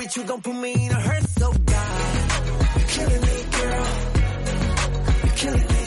with you gon' put me in a hurt, so God, you're killing me, girl. You're killing me.